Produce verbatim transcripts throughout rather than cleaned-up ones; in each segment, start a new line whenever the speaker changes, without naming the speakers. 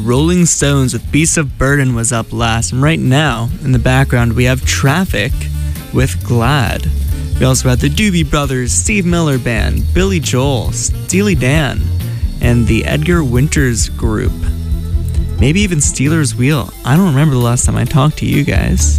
Rolling Stones with Beast of Burden was up last. And right now, in the background, we have Traffic with Glad. We also had the Doobie Brothers, Steve Miller Band, Billy Joel, Steely Dan, and the Edgar Winters Group. Maybe even Steeler's Wheel. I don't remember the last time I talked to you guys.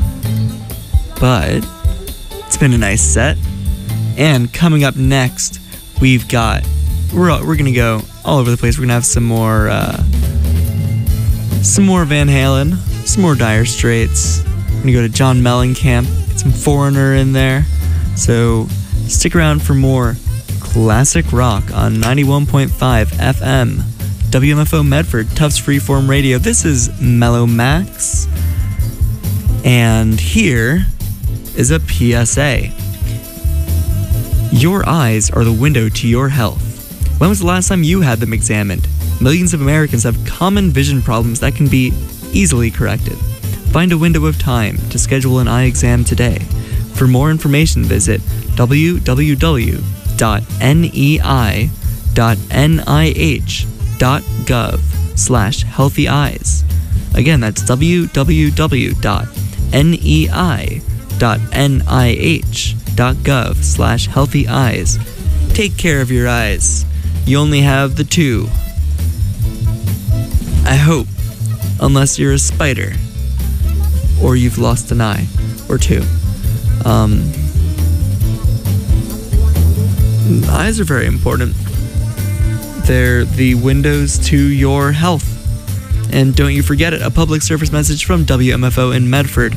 But it's been a nice set. And coming up next, we've got... We're, we're going to go all over the place. We're going to have some more... Uh, some more Van Halen. Some more Dire Straits. We're going to go to John Mellencamp. Get some Foreigner in there. So stick around for more classic rock on ninety-one point five F M. W M F O Medford, Tufts Freeform Radio. This is Mellow Max. And here is a P S A. Your eyes are the window to your health. When was the last time you had them examined? Millions of Americans have common vision problems that can be easily corrected. Find a window of time to schedule an eye exam today. For more information, visit w w w dot n e i dot n i h dot gov slash healthy eyes. Again, that's w w w dot n e i dot n i h dot gov slash healthy eyes. Take care of your eyes. You only have the two. I hope. Unless you're a spider. Or you've lost an eye. Or two. Um, eyes are very important. They're the windows to your health. And don't you forget it, a public service message from W M F O in Medford.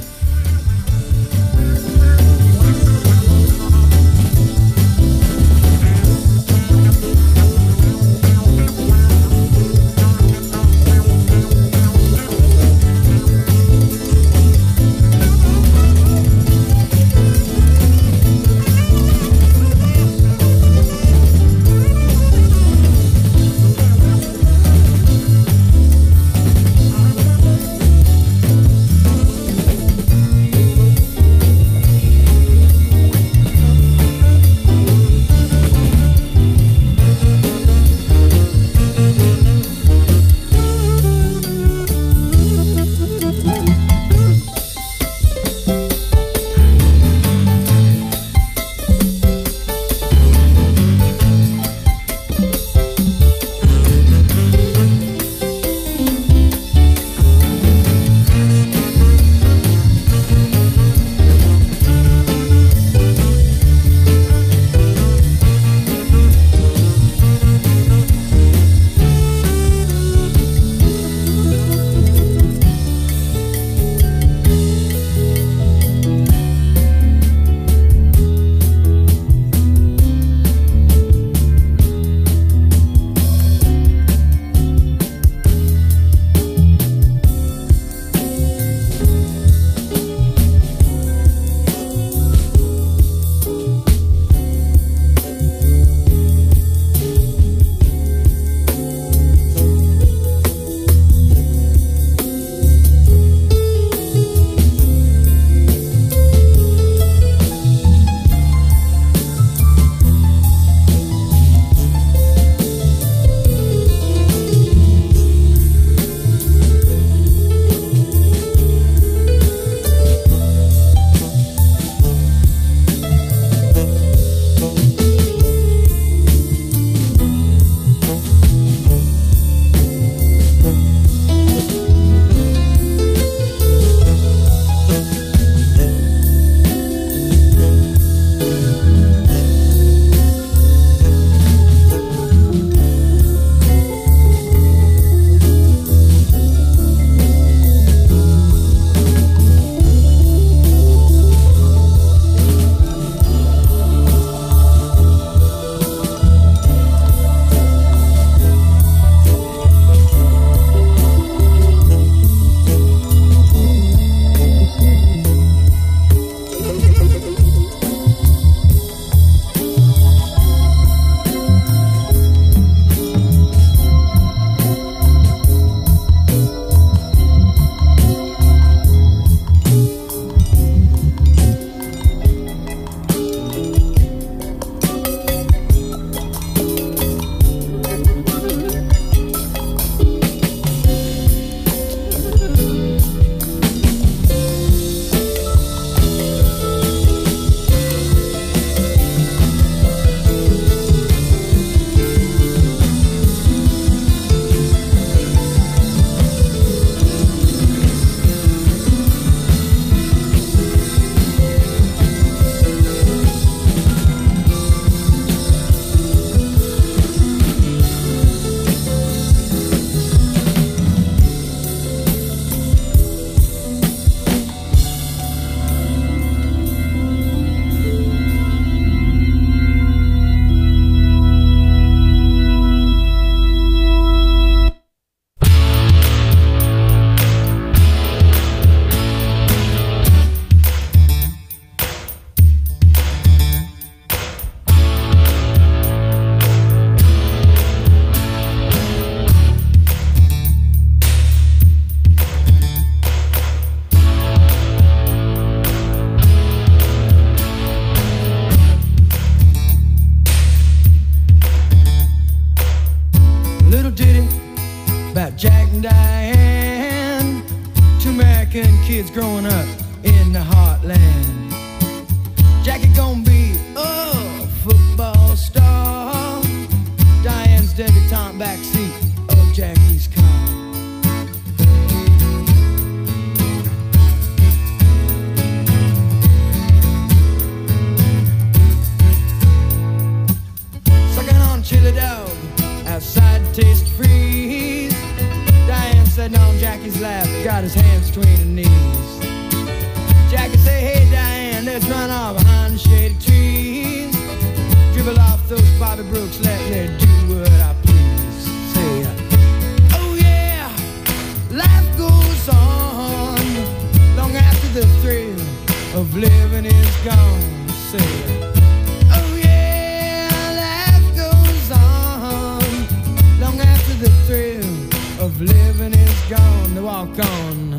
chili dog outside to taste freeze. Diane sitting on Jackie's lap, got his hands between her knees. Jackie say, hey Diane, let's run off behind the shady trees. Dribble off those Bobby Brooks, let me do what I please. Say, oh yeah, life goes on long after the thrill of living is gone. Say, oh yeah, life goes on long after the thrill of living is gone. They walk on.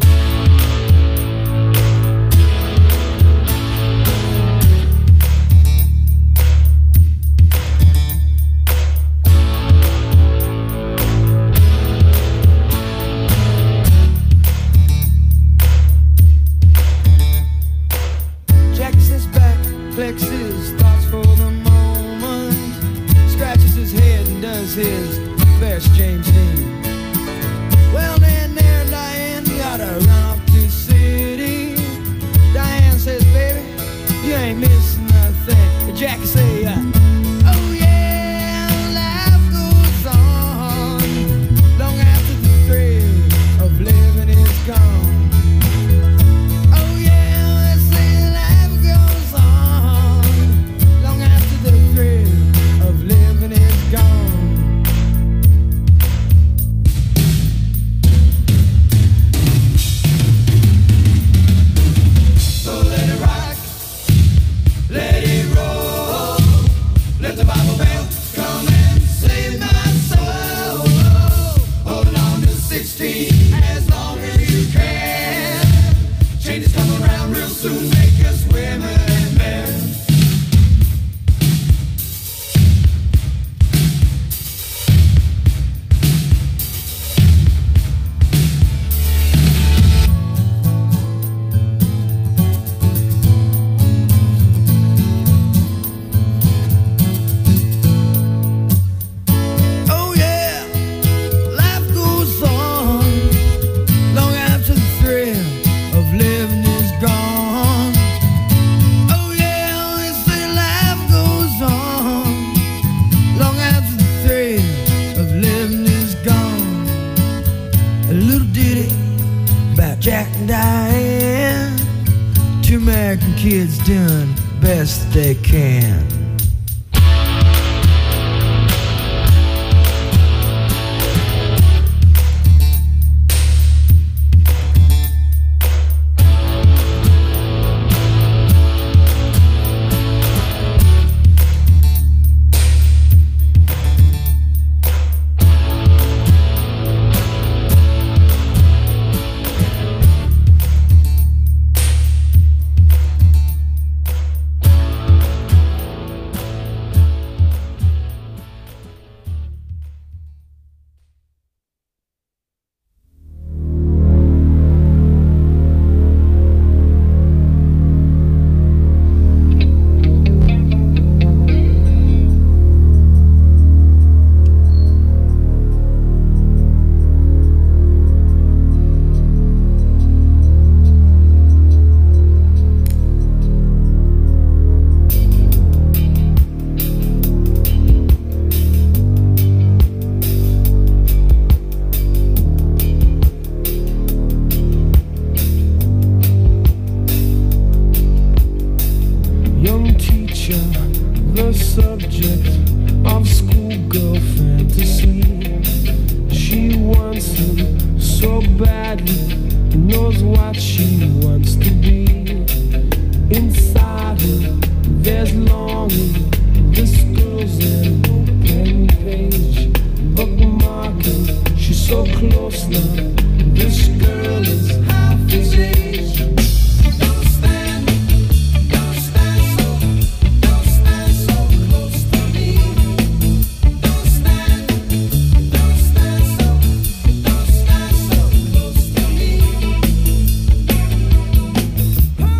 Flexes thoughts for the moment, scratches his head and does his best James Dean. Well then there Diane, you gotta run off to the city. Diane says, baby, you ain't missing nothing. Jackie say, uh, oh yeah, life goes on long after the thrill of living is gone. Kids doing best they can.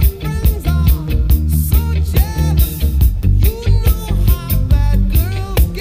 Girl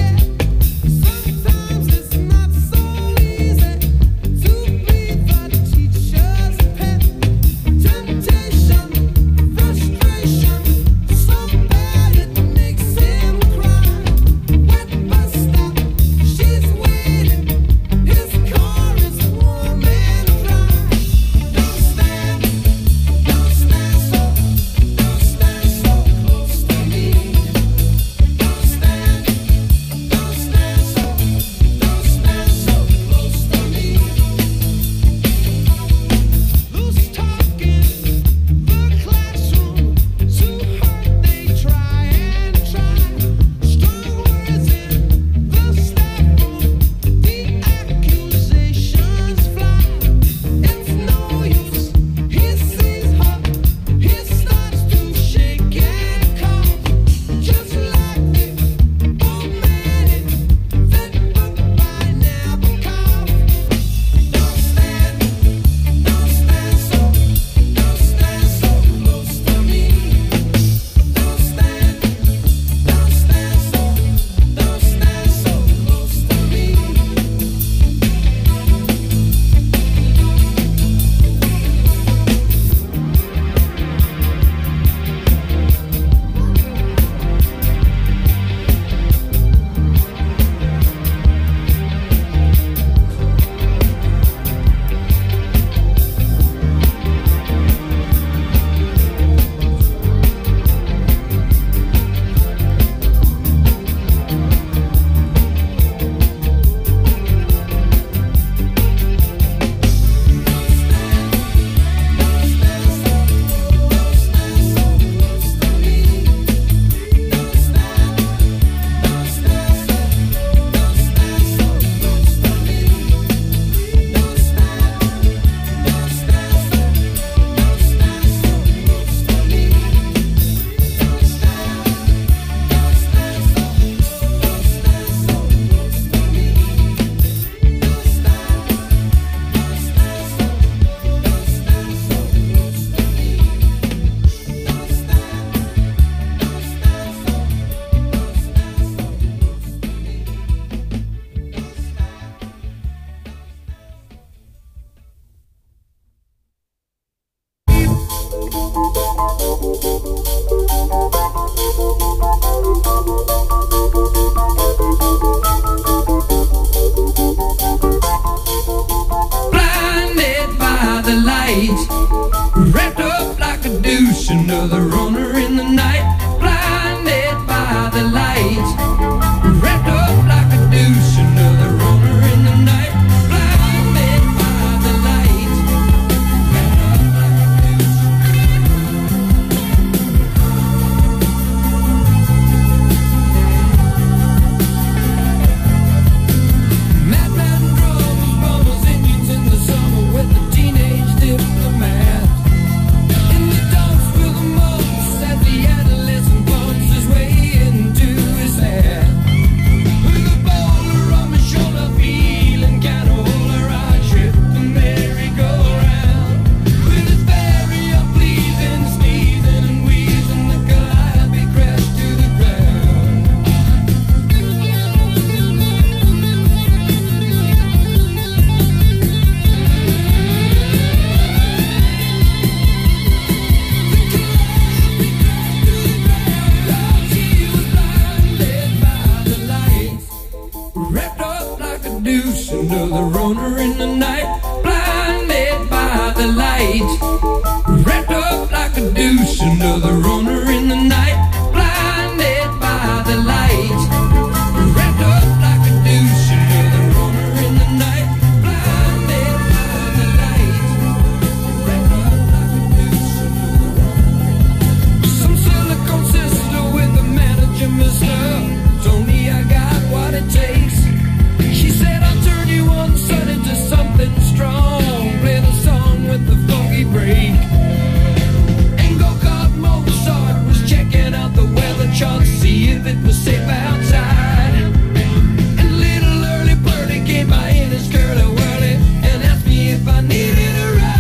deuce, another runner in the night, blinded by the light. Wrapped up like a deuce, another runner in the night, blinded by the light. Wrapped up like a deuce, another runner in the night, blinded by the light. Wrapped up like a deuce, another runner. Some silicone sister with the manager, mister. Tony, I got what it takes. She said I'll turn you on, son, into something strong. Play the song with the funky break. And go-kart Mozart was checking out the weather chart, see if it was safe outside. And little early birdie came by in his curly whirly and asked me if I needed a ride.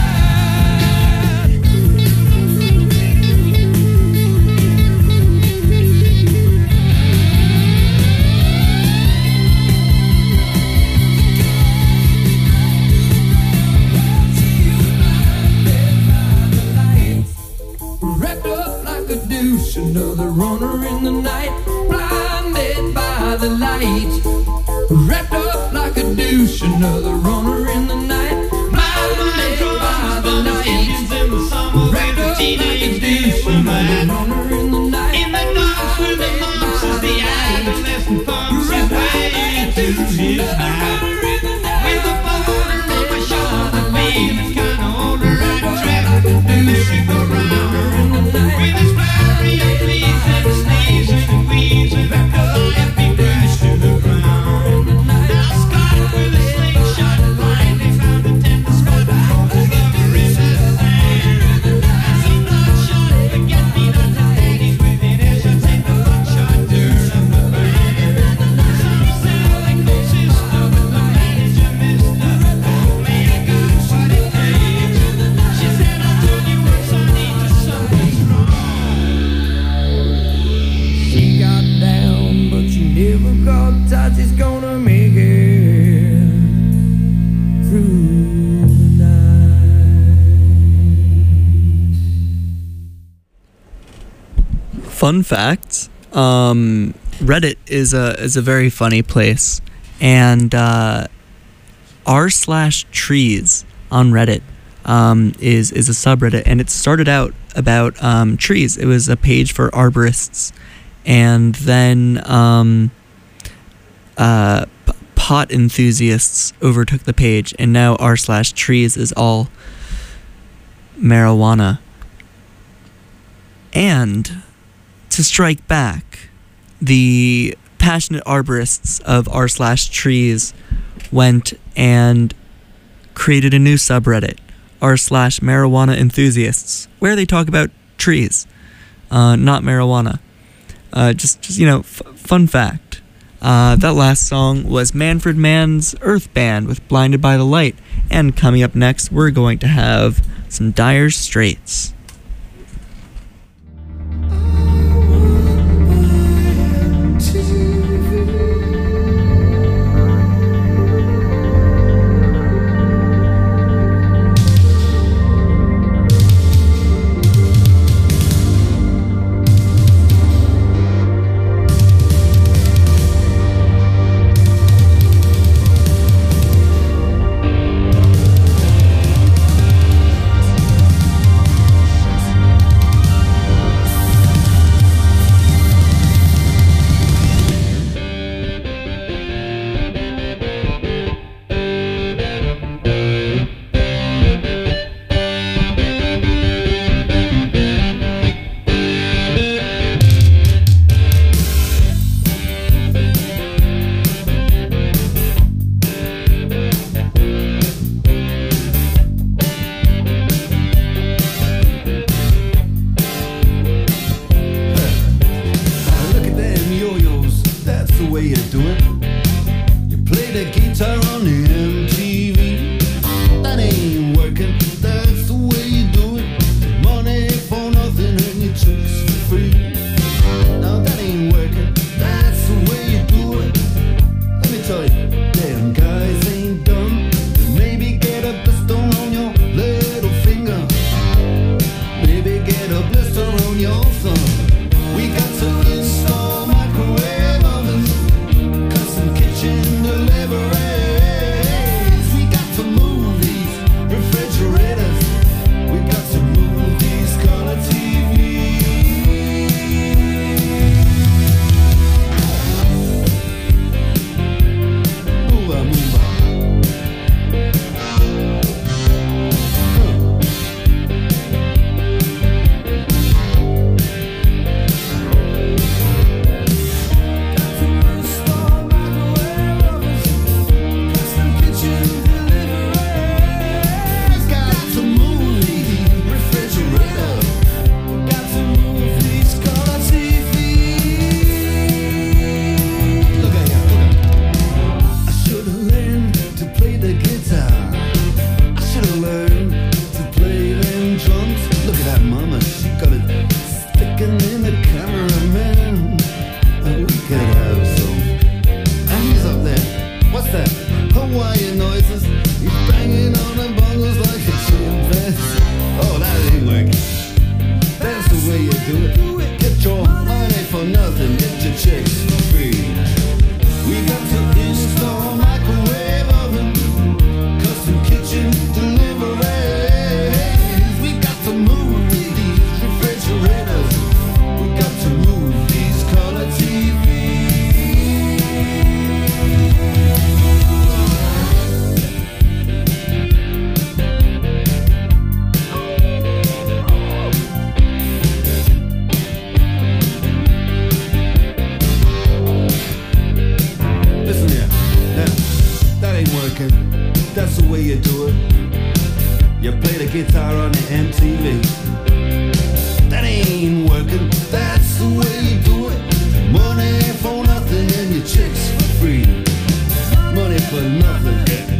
Wrapped up like a deuce, another runner in the night, blinded by the light. Wrapped up like a deuce, another runner in the night, blinded by the light. Wrapped up like a deuce, another runner in the night, in the dark where the monks is the adolescent thumbs his way to his night. With a boulder on my shoulder, feeling kinda older, I track the merry-go-round. With his flurry of fleas and sneezing and wheezing, let me crash to the ground. Now Scott with a slingshot finally found a tender spot for the lover in his hand. And some bloodshot forget-me-not ladies within earshot take the buckshot turn of the band. Some silicone sister with the manager, mister. Oh, may I got what it takes. She said I told you once I need to something wrong. She got down, but she never got tight. She's gonna make it through the night.
Fun fact, um, Reddit is a is a very funny place, and uh, r slash trees on Reddit um, is is a subreddit, and it started out about um, trees. It was a page for arborists, and then um, uh, p- pot enthusiasts overtook the page, and now r slash trees is all marijuana. And to strike back, the passionate arborists of r slash trees went and created a new subreddit, r slash marijuana enthusiasts, where they talk about trees, uh, not marijuana. Uh, just, just you know, f- fun fact. Uh, that last song was Manfred Mann's Earth Band with Blinded by the Light. And coming up next, we're going to have some Dire Straits.
Delivery. it. That's the way you do it. You play the guitar on the M T V. That ain't working. That's the way you do it. Money for nothing and your chicks for free. Money for nothing.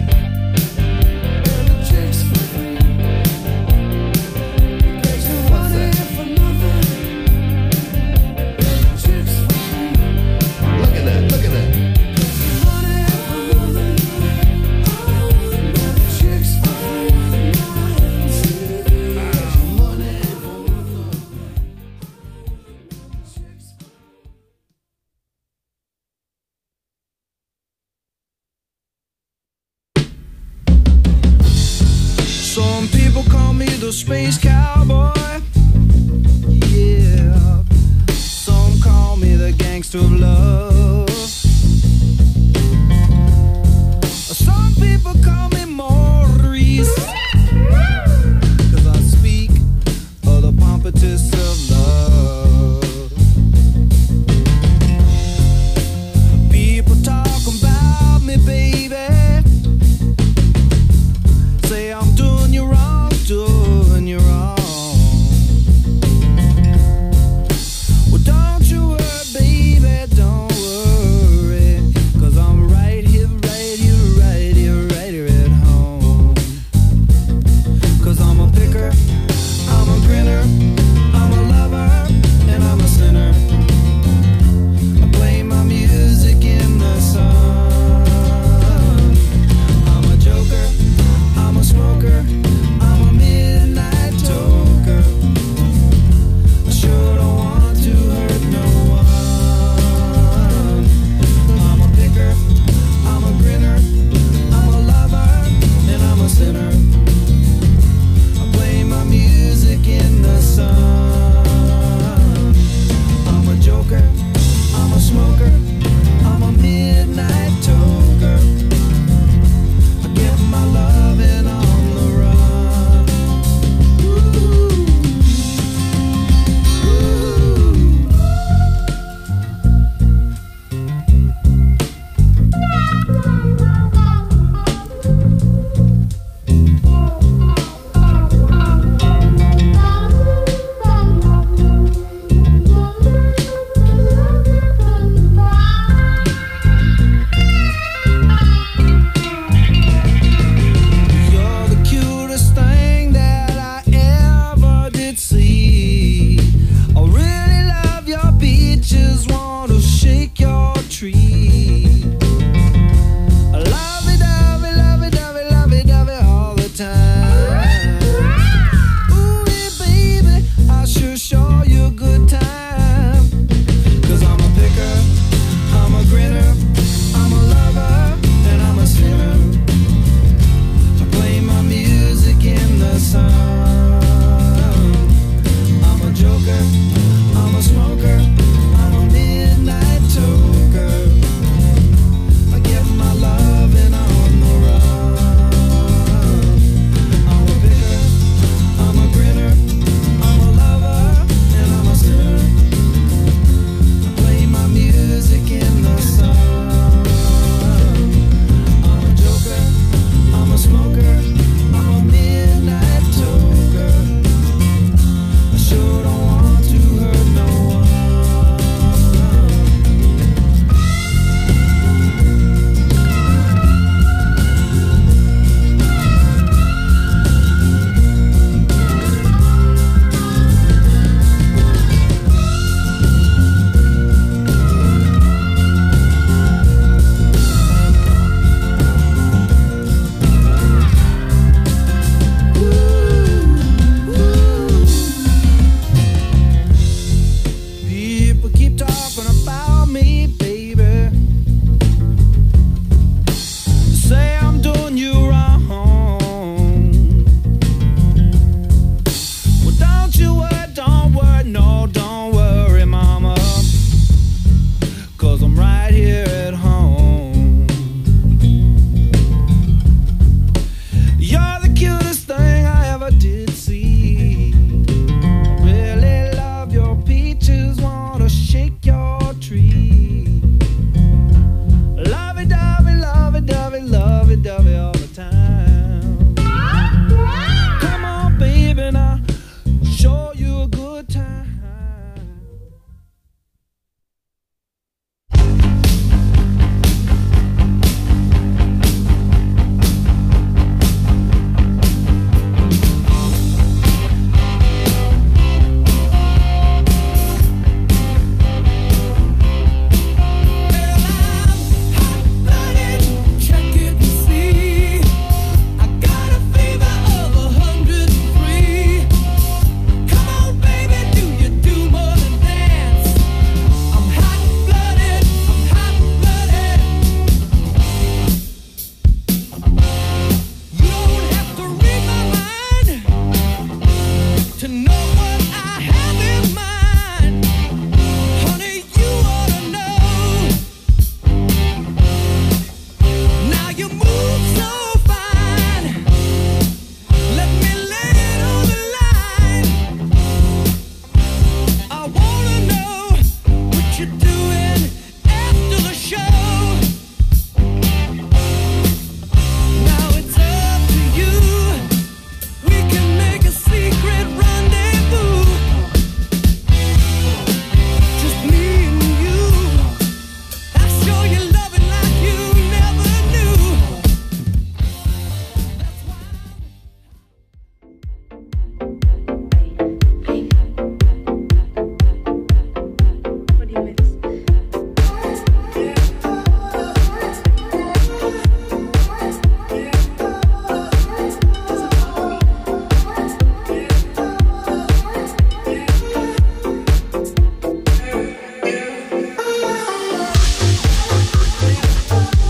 Some people call me the space cowboy. Yeah. Some call me the gangster of love.